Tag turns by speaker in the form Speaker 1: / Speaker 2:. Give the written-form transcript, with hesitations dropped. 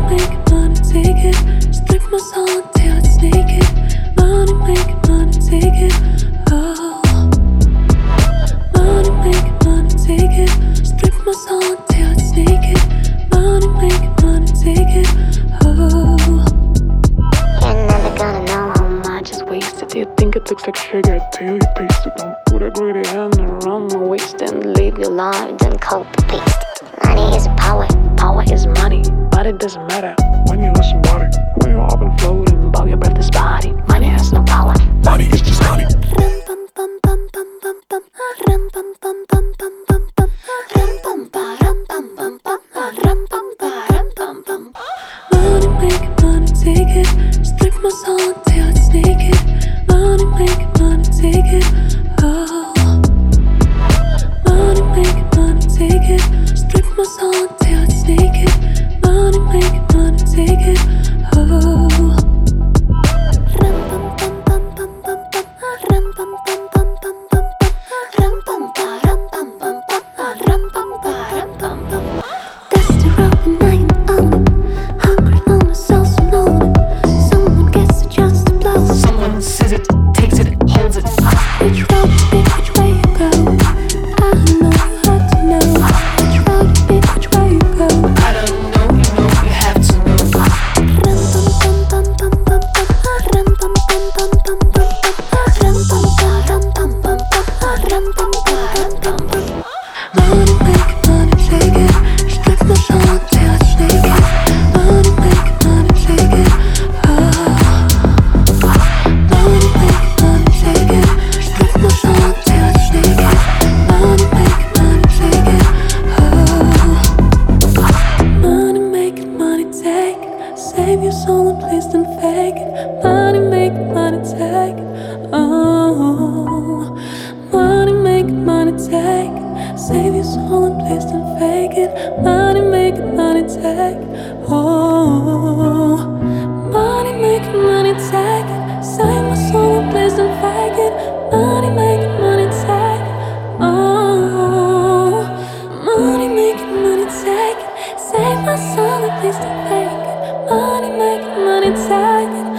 Speaker 1: make it, money, take it. Strip my soul until it's naked. Money, make it, money, take it. Oh. Money, make it, money, take it. Strip my soul until it's naked. Money, make it, money, take it. Oh.
Speaker 2: You're never gonna know how much is wasted.
Speaker 3: You think it looks like sugar till you taste it. Don't put a greedy hand around my waist and leave your life, then copy paste.
Speaker 2: Money is power,
Speaker 3: Power is money, but it doesn't matter when you lose somebody. When you're up and floating above your breathless body.
Speaker 2: money has no power.
Speaker 4: Money is just money.
Speaker 1: Money, make it, money, take it. Strip my soul until it's naked. Money, make it, money, take it. Oh. Money, make it, money, take it. Strip my soul until it's naked. Money, make it, money, take it. Oh. Dusty road and I ain't own it. Hungry on the soul, so know it. Someone gets a chance to blow.
Speaker 3: Someone sees it, takes it, holds it.
Speaker 1: Which road you pick, which way you go? I don't know, you have to know. Which road you pick, which way you go?
Speaker 3: I don't know, you have to know.
Speaker 1: Money, make it, money, take it. Strip my soul until it's naked. Money, make it, money, take it. Oh. Money, make it, money, take it. Strip my soul until it's naked. Money, make it, money, take it. Oh. Money, make it, money, take it. Save your soul and please don't fake it. Money, make it, money, take it. Oh. Money, make it, money, take it. Save your soul and please don't fake it. Money, make it, money, take it. Oh. Money, make it, money, take it. Save my soul and please don't fake it. Money, make it, money, take it. Oh. Money, make it, money, take it. Save my soul and please don't fake it. Money, make it, money, take it.